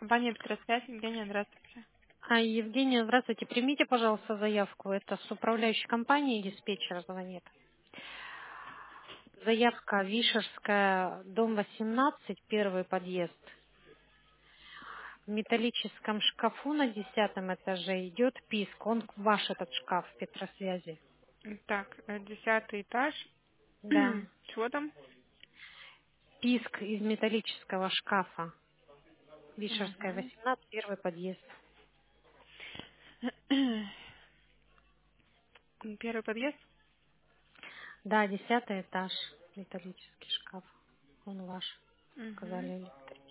Компания «Петросвязь», Евгения, здравствуйте. Евгения, здравствуйте. Примите, пожалуйста, заявку. Это с управляющей компанией диспетчер звонит. Заявка Вишерская, дом 18, первый подъезд. В металлическом шкафу на 10 этаже идет писк. Он ваш этот шкаф Петросвязи. Так, 10 этаж. Да. Чего там? Писк из металлического шкафа. Вишерская, Мгм. 18, первый подъезд. Первый подъезд? Да, 10 этаж. Металлический шкаф. Он ваш. Угу. Сказали электрик.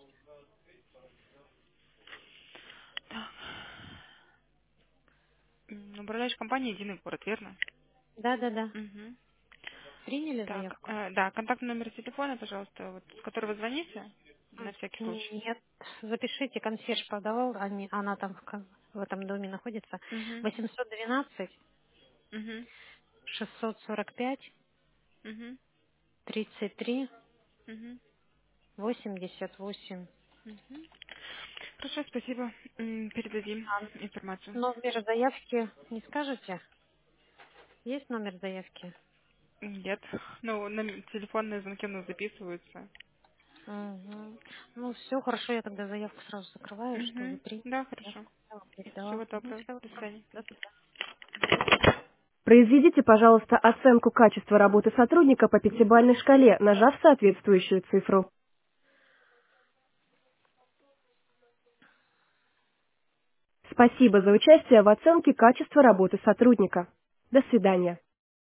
Так. Управляющая компания «Единый город», верно? Да. Угу. Приняли Так, заявку? да, контактный номер телефона, пожалуйста, вот, с которого звоните, на всякий случай. Нет, запишите, консьерж подавал, она там в этом доме находится. Угу. 812 Угу. 645 Угу. 33 Угу. 88. Угу. Хорошо, спасибо. Передадим информацию. Номер заявки не скажете? Есть номер заявки? Нет. Ну, телефонные звонки у нас записываются. Угу. Ну, все, хорошо, я тогда заявку сразу закрываю, что вы Угу. приняли. Да, Я хорошо. вам передала. Всего доброго. Всего До доброго. свидания. До свидания. Произведите, пожалуйста, оценку качества работы сотрудника по пятибалльной шкале, нажав соответствующую цифру. Спасибо за участие в оценке качества работы сотрудника. До свидания.